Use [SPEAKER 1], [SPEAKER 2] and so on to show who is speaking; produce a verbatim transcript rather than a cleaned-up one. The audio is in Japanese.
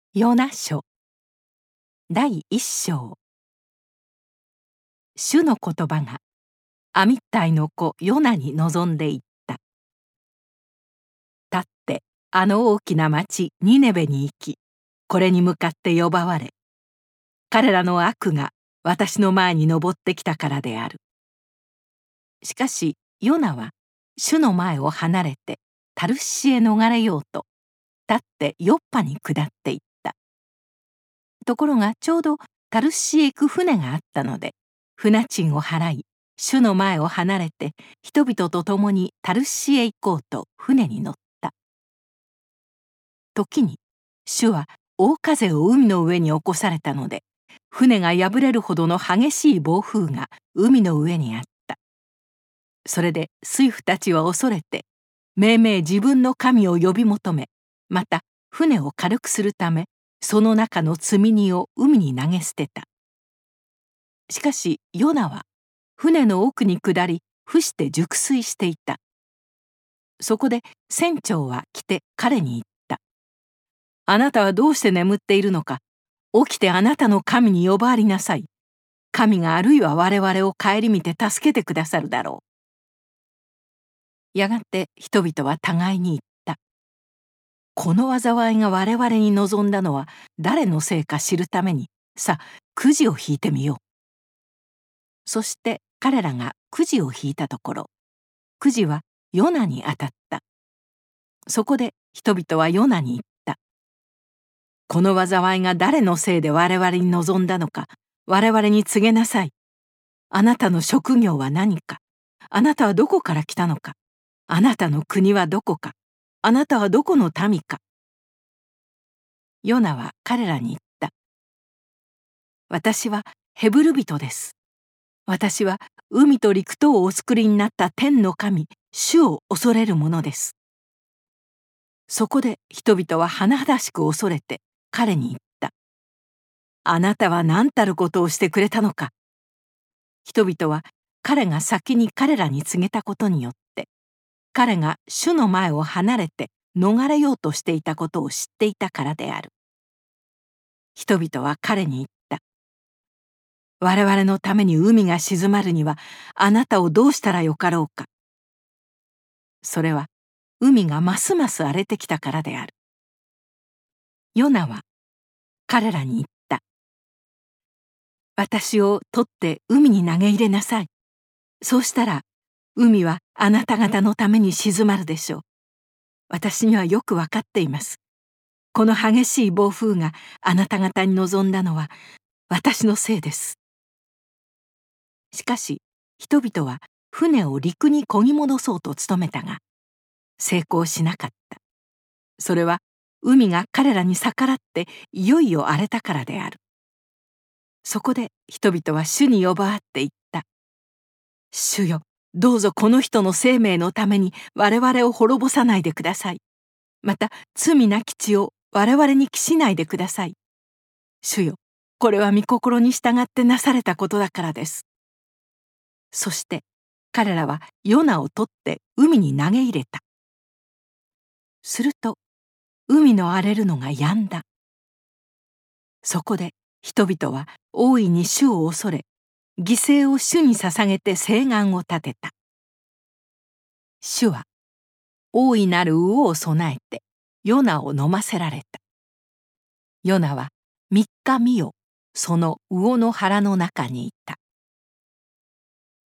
[SPEAKER 1] ヨナ書だいいっ章。主の言葉がアミッタイの子ヨナに臨んでいった。立ってあの大きな町ニネベに行き、これに向かって呼ばわれ。彼らの悪が私の前に上ってきたからである。しかしヨナは主の前を離れてタルシへ逃れようと、立ってヨッパに下っていった。ところがちょうどタルシへ行く船があったので、船賃を払い、主の前を離れて人々と共にタルシへ行こうと船に乗った。時に主は大風を海の上に起こされたので、船が破れるほどの激しい暴風が海の上にあった。それで水夫たちは恐れて、めいめい自分の神を呼び求め、また船を軽くするため、その中の積み荷を海に投げ捨てた。しかしヨナは船の奥に下り、伏して熟睡していた。そこで船長は来て彼に言った。あなたはどうして眠っているのか。起きてあなたの神に呼ばわりなさい。神があるいは我々を顧みて助けてくださるだろう。やがて人々は互いに言った。この災いが我々に望んだのは誰のせいか知るために、さあくじを引いてみよう。そして彼らがくじを引いたところ、くじはヨナに当たった。そこで人々はヨナに言った。この災いが誰のせいで我々に望んだのか、我々に告げなさい。あなたの職業は何か。あなたはどこから来たのか。あなたの国はどこか。あなたはどこの民か。ヨナは彼らに言った。私はヘブル人です。私は海と陸とをお作りになった天の神、主を恐れるものです。そこで人々は甚だしく恐れて彼に言った。あなたは何たることをしてくれたのか。人々は彼が先に彼らに告げたことによって、彼が主の前を離れて逃れようとしていたことを知っていたからである。人々は彼に言った。我々のために海が静まるにはあなたをどうしたらよかろうか。それは海がますます荒れてきたからである。ヨナは彼らに言った。私を取って海に投げ入れなさい。そうしたら海はあなた方のために静まるでしょう。私にはよくわかっています。この激しい暴風があなた方に望んだのは私のせいです。しかし人々は船を陸に漕ぎ戻そうと努めたが成功しなかった。それは海が彼らに逆らっていよいよ荒れたからである。そこで人々は主に呼ばわって言った。主よ、どうぞこの人の生命のために我々を滅ぼさないでください。また罪なき血を我々に帰しないでください。主よ、これは御心に従ってなされたことだからです。そして彼らはヨナを取って海に投げ入れた。すると海の荒れるのが止んだ。そこで人々は大いに主を恐れ、犠牲を主に捧げて誓願を立てた。主は大いなる魚を備えてヨナを飲ませられた。ヨナは三日三夜その魚の腹の中にいた。